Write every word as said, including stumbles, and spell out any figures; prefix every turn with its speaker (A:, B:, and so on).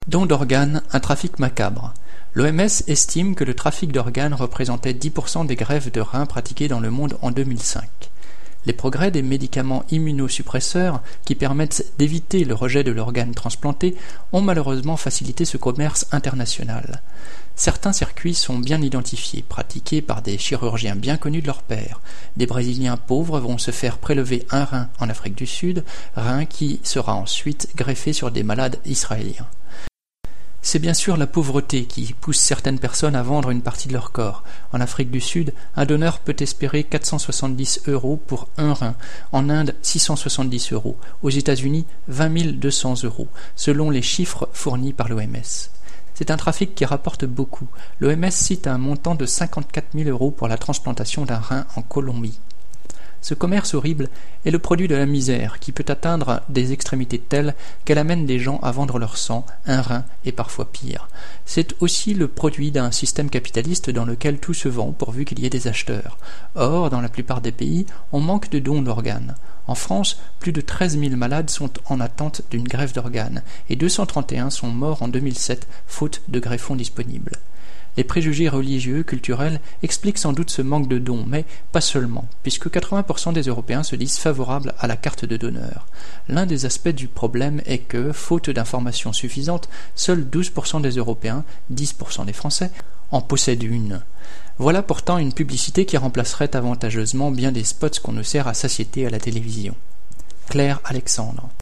A: Don d'organes, un trafic macabre. L'O M S estime que le trafic d'organes représentait dix pour cent des greffes de reins pratiquées dans le monde en deux mille cinq. Les progrès des médicaments immunosuppresseurs, qui permettent d'éviter le rejet de l'organe transplanté, ont malheureusement facilité ce commerce international. Certains circuits sont bien identifiés, pratiqués par des chirurgiens bien connus de leur père. Des Brésiliens pauvres vont se faire prélever un rein en Afrique du Sud, rein qui sera ensuite greffé sur des malades israéliens. C'est bien sûr la pauvreté qui pousse certaines personnes à vendre une partie de leur corps. En Afrique du Sud, un donneur peut espérer quatre cent soixante-dix euros pour un rein, en Inde six cent soixante-dix euros, aux États-Unis vingt mille deux cents euros, selon les chiffres fournis par l'O M S. C'est un trafic qui rapporte beaucoup. L'O M S cite un montant de cinquante-quatre mille euros pour la transplantation d'un rein en Colombie. Ce commerce horrible est le produit de la misère qui peut atteindre des extrémités telles qu'elle amène des gens à vendre leur sang, un rein et parfois pire. C'est aussi le produit d'un système capitaliste dans lequel tout se vend pourvu qu'il y ait des acheteurs. Or, dans la plupart des pays, on manque de dons d'organes. En France, plus de treize mille malades sont en attente d'une greffe d'organes et deux cent trente et un sont morts en deux mille sept faute de greffons disponibles. Les préjugés religieux, culturels, expliquent sans doute ce manque de dons, mais pas seulement, puisque quatre-vingts pour cent des Européens se disent favorables à la carte de donneur. L'un des aspects du problème est que, faute d'informations suffisantes, seuls douze pour cent des Européens, dix pour cent des Français, en possèdent une. Voilà pourtant une publicité qui remplacerait avantageusement bien des spots qu'on nous sert à satiété à la télévision. Claire Alexandre.